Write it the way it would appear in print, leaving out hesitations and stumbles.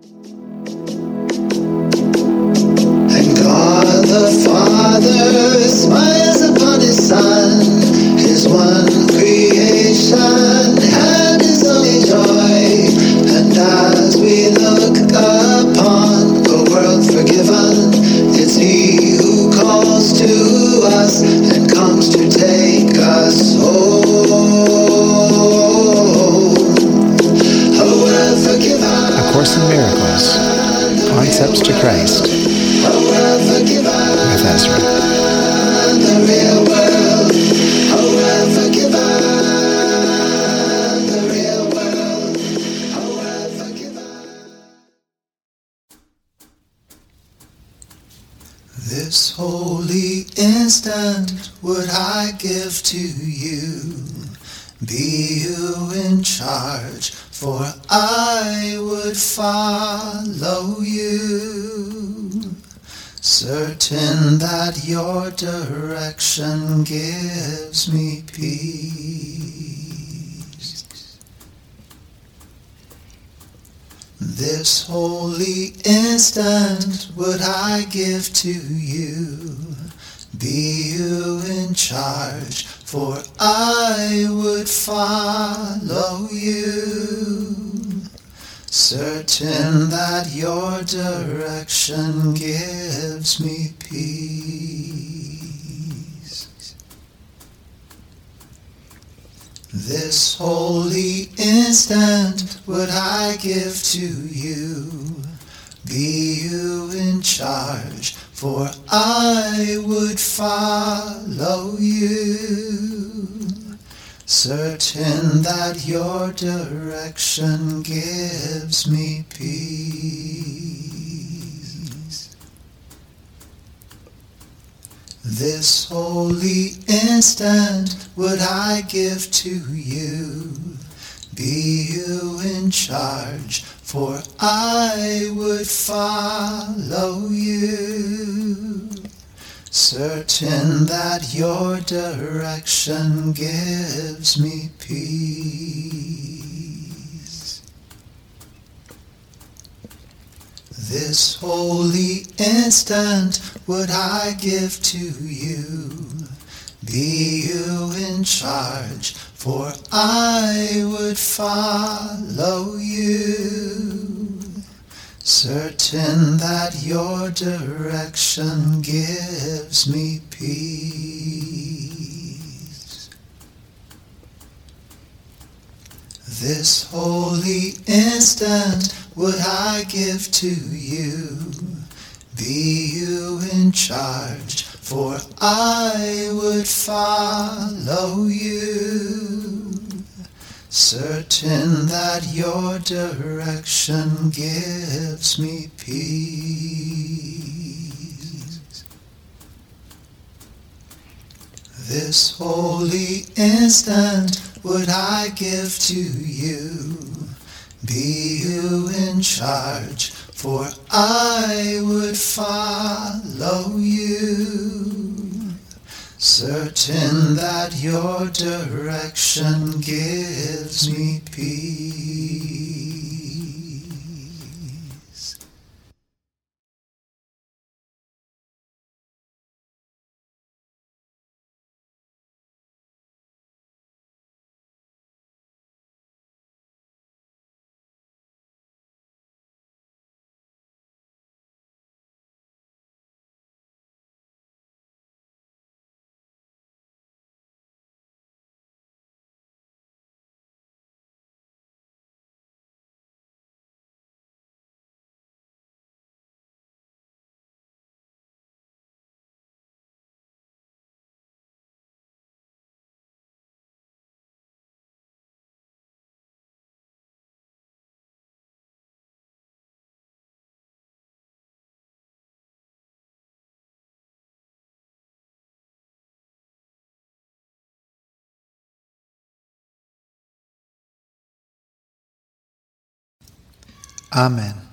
And God the Father smiles upon His Son, His one creation, and His only joy. And as we look upon the world forgiven, it's He who calls to us and comes to take us home. Oh, well forgiven. A Course in Miracles, Concepts to Christ, with Ezra. The real world, oh well forgiven. The real world, oh well forgiven. This holy instant would I give to you. Be you in charge, for I would follow you. Certain that your direction gives me peace. This holy instant would I give to you. Be you in charge, for I would follow you. Certain that your direction gives me peace. This holy instant would I give to you. Be you in charge, for I would follow you. Certain that your direction gives me peace. This holy instant would I give to you. Be you in charge, for I would follow you. Certain that your direction gives me peace. This holy instant would I give to you. Be you in charge, for I would follow you. Certain that your direction gives me peace. This holy instant would I give to you. Be you in charge, for I would follow you. Certain that your direction gives me peace. This holy instant would I give to you. Be you in charge, for I would follow you. Certain that your direction gives me peace. Amen.